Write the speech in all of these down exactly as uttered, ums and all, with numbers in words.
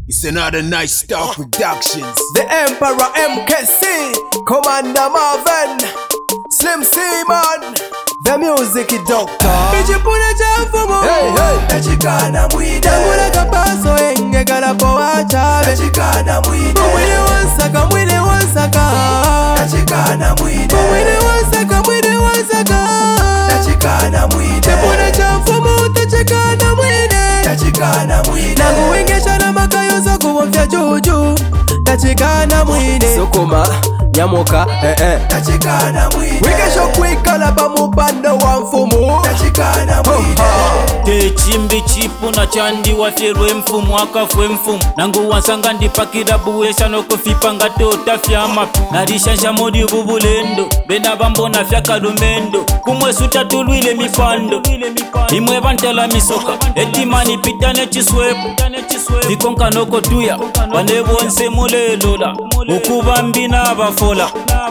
It's another nice Star Productions. The Emperor M K C, Commander Marvin, Slim Seaman, the music doctor. Ichipuna chafumo, hey hey. Tachikana mwide, Tangula kapaso enge kalapo wachabe. Tachikana mwide, Mwide wansaka, mwide wansaka. Tachikana mwide, Mwide wansaka, mwide wansaka. Tachikana mwide, Ichipuna chafumo, tachikana mwide. Tachikana mwide, Nangu wengesha na makayoza kuwamfya juju. Tachikana mwide. Sukuma, nyamuka, eh eh. Tachikana mwide, Wigesho kwikala pa mupanda wa mfumu. Tachikana mwide, Techimbi chipu na chandi wafirwe mfumu wakafwe mfumu nangu wansanga ndipakira buwesha nokufipa ngatota fyama narishanja modi bubulendo bena bambona fya kalumendo kumwe sutatulwile mipando imwe bantela misoka etimani pitane chiswepu vikonka noko tuya bane bonse mulelola ukuba mbina abafola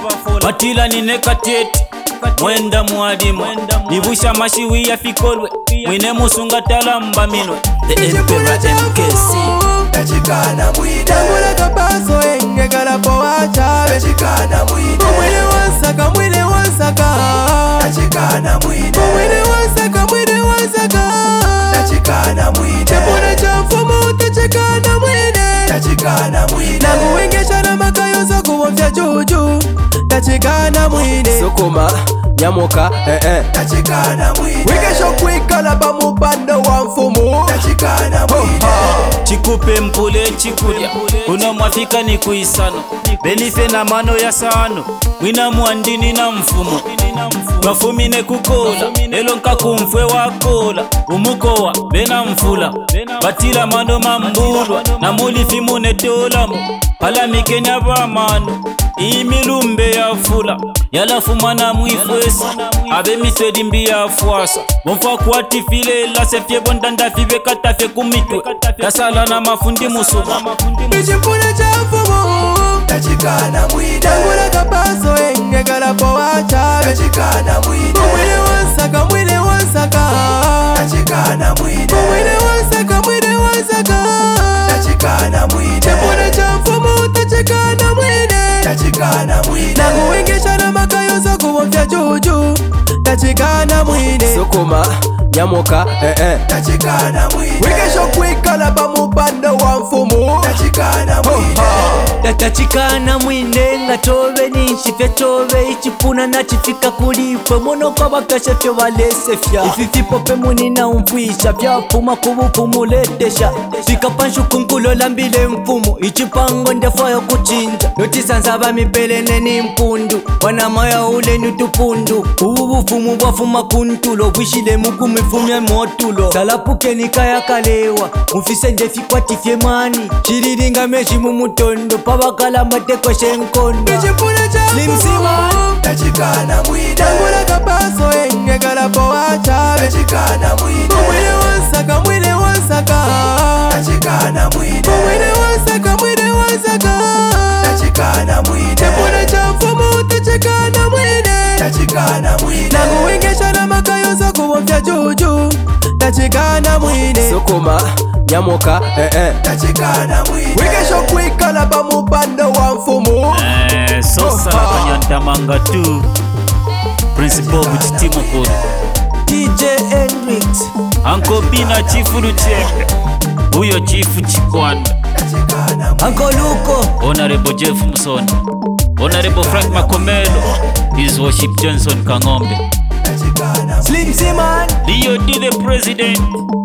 batila ninekateti mwenda mwadimu nibusha mashiwi ya fikolwe mwine musunga talamba minwe The Emperor M K C. Tachikana mwide, Tangula kapaso enge kalapo wachabe. Tachikana mwide, Mwide wansaka, mwide wansaka. Tachikana mwide, Mwide wansaka, mwide wansaka. Tachikana mwide, Chepuna cha mfumu tachikana mwide. Tachikana mwide, Nangu wengesha na makayoza kuwamfya juju. Tachikana mwide. Sukuma, nyamuka, eh eh. Tachikana mwide, Wigesho kwikala pa mupanda wa mfumu. Tachikana mwide, chikupe mpule chikulya kuno mwafika ni kuisano benife na mano ya sano mwina mwandini na mfumo bafumine kukola elo nkakumfwe wakola umukowa bena mfula batila mano mambulwa na mulifi munetolamo palamikenya bamano imilumbe ya fula yalafumana mwifwesi abe mitwedi mbi ya fwasa bonfa kuatifile lasefye bondandafi bekatafe kumitwe yasala na mafundi musuba Ichipuna cha mfumu. Tachikana mwide, Tangula kapaso enge kalapo wachabe. Tachikana mwide, Mwide wansaka, mwide wansaka. Tachikana mwide, Mwide wansaka, mwide wansaka. Tachikana mwide, Chepuna cha mfumu tachikana mwide. Tachikana mwide, Nangu wengesha na makayoza kuwamfya juju. Tachikana mwide. Sukuma, nyamuka, eh eh. Tachikana mwide, Wigesho kwikala pa mupanda wa mfumu. Tachikana mwide, Tatachikana mwine nga chove ninshifya chove ichipuna na chifika kulipwe mono kwa bakasha fyo walesefya ififipope munina umfwisha vyapuma kubupumuletesha fika panshu kunkulo lambile mfumu ichipango ndefayo kuchinja notisanza bamipelene ni mpundu wanamaya ule nutupundu ubu bufumu bwafuma kuntulo bwishile mukumifumya motulo salapuke nikaya kalewa mufise ndefikwatifye mani chiriringa meshi mumutondo pabakala mateko shenkondo Ichipuna cha Limsiman. Tachikana mwide, Tangula kapaso enge kalapo wachabe. Tachikana mwide, Mwide wansaka, mwide wansaka. Tachikana mwide, Mwide wansaka, mwide wansaka. Tachikana mwide, Chepuna cha mfumu tachikana mwide. Tachikana mwide, Nangu wengesha na makayoza kuwamfya juju. Tachikana mwide. Sukuma, nyamuka, eh eh. Tachikana mwide, Wigesho kwikala pa mupanda wa mfumu. Eh, sosa kanyantamanga tu Principal Butitimo Kodo D J Hendrix Anko Bina Chifu Luchembe Uyo Chifu Chikwanda Tachikana mwide, Uncle Luko Honorable Jeff Musoni Honorable Frank Makomelo His Worship Johnson Kangombe Tachikana Slim Seaman Leo D the President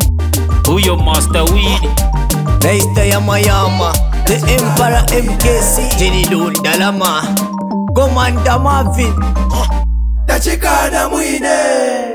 Uyo Master Weed Naista Yama Yama The Emperor M K C Jenny Lundalama Commander Marvin Tachikana mwide.